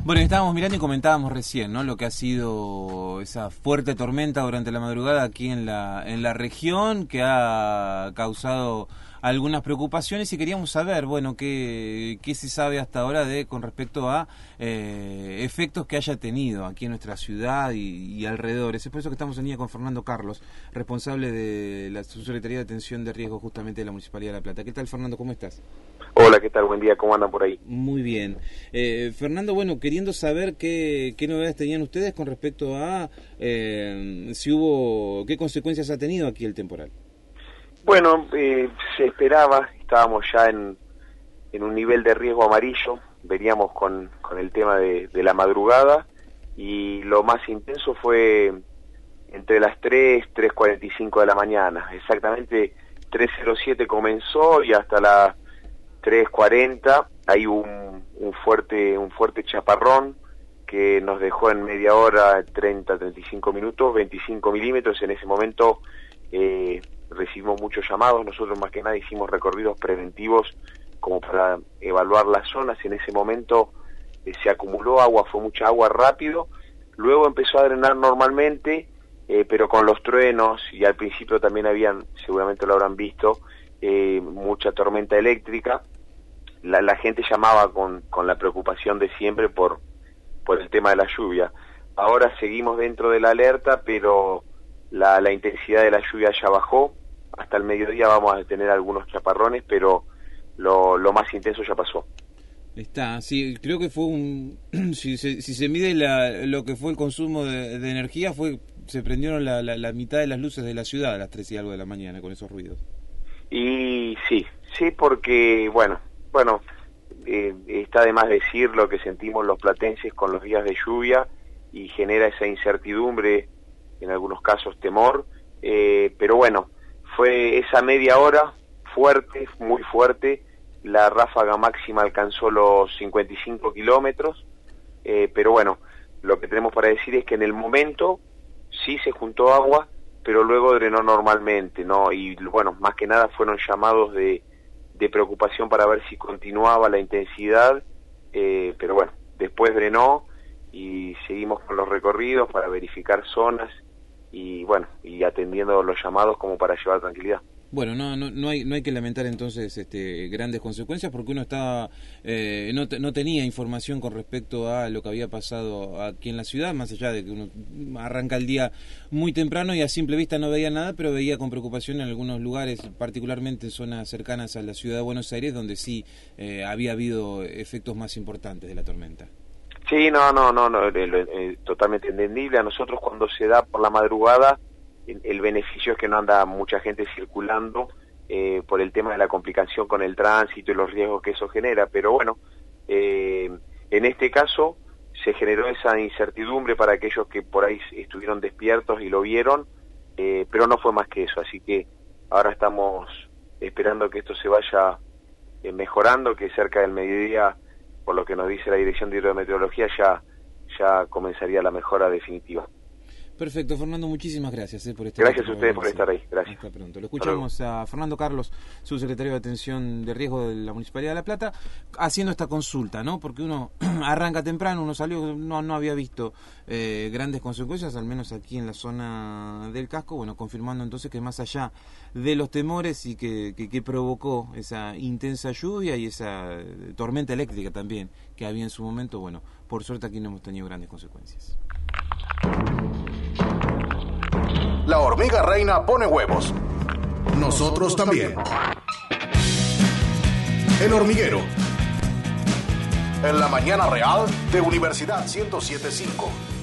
Bueno, estábamos mirando y comentábamos recién, ¿no? Lo que ha sido esa fuerte tormenta durante la madrugada aquí en la región, que ha causado algunas preocupaciones, y queríamos saber, bueno, qué se sabe hasta ahora con respecto a efectos que haya tenido aquí en nuestra ciudad y alrededores. Es por eso que estamos en línea con Fernando Carlos, responsable de la Subsecretaría de Atención de Riesgo justamente de la Municipalidad de La Plata. ¿Qué tal, Fernando? ¿Cómo estás? Hola, ¿qué tal? Buen día, ¿cómo andan por ahí? Muy bien. Fernando, bueno, queriendo saber qué novedades tenían ustedes con respecto a qué consecuencias ha tenido aquí el temporal. Bueno, se esperaba, estábamos ya en un nivel de riesgo amarillo, veníamos con el tema de la madrugada, y lo más intenso fue entre las 3:45 de la mañana, exactamente 3:07 comenzó y hasta las 3:40 hay un fuerte chaparrón que nos dejó en media hora, 35 minutos, 25 milímetros. En ese momento recibimos muchos llamados, nosotros más que nada hicimos recorridos preventivos como para evaluar las zonas. En ese momento se acumuló agua, fue mucha agua rápido, luego empezó a drenar normalmente, pero con los truenos, y al principio también habían, seguramente lo habrán visto, mucha tormenta eléctrica. La gente llamaba con la preocupación de siempre por el tema de la lluvia. Ahora seguimos dentro de la alerta, pero la intensidad de la lluvia ya bajó. Hasta el mediodía vamos a tener algunos chaparrones, pero lo más intenso ya pasó. Está, sí, creo que fue si se mide lo que fue el consumo de energía, se prendieron la mitad de las luces de la ciudad a las 3 y algo de la mañana con esos ruidos. Y sí, porque, bueno, está de más decir lo que sentimos los platenses con los días de lluvia, y genera esa incertidumbre, en algunos casos temor, pero bueno, fue esa media hora fuerte, muy fuerte. La ráfaga máxima alcanzó los 55 kilómetros, pero bueno, lo que tenemos para decir es que en el momento sí se juntó agua, pero luego drenó normalmente, ¿no? Y bueno, más que nada fueron llamados de preocupación para ver si continuaba la intensidad, pero bueno, después drenó y seguimos con los recorridos para verificar zonas y bueno, y atendiendo los llamados como para llevar tranquilidad. Bueno, no hay que lamentar entonces grandes consecuencias, porque uno no tenía información con respecto a lo que había pasado aquí en la ciudad, más allá de que uno arranca el día muy temprano y a simple vista no veía nada, pero veía con preocupación en algunos lugares, particularmente en zonas cercanas a la ciudad de Buenos Aires, donde sí había habido efectos más importantes de la tormenta. Sí, no, totalmente entendible. A nosotros, cuando se da por la madrugada, el beneficio es que no anda mucha gente circulando por el tema de la complicación con el tránsito y los riesgos que eso genera, pero bueno, en este caso se generó esa incertidumbre para aquellos que por ahí estuvieron despiertos y lo vieron, pero no fue más que eso, así que ahora estamos esperando que esto se vaya mejorando, que cerca del mediodía, por lo que nos dice la Dirección de Hidrometeorología, ya comenzaría la mejora definitiva. Perfecto, Fernando, muchísimas gracias por estar Gracias a ustedes por estar ahí, gracias. Hasta pronto. Lo escuchamos a Fernando Carlos, subsecretario de Atención de Riesgo de la Municipalidad de La Plata, haciendo esta consulta, ¿no? Porque uno arranca temprano, uno salió, no había visto grandes consecuencias, al menos aquí en la zona del casco, bueno, confirmando entonces que más allá de los temores y que provocó esa intensa lluvia y esa tormenta eléctrica también que había en su momento, bueno, por suerte aquí no hemos tenido grandes consecuencias. La hormiga reina pone huevos. Nosotros también. El hormiguero. En la mañana real de Universidad 107.5.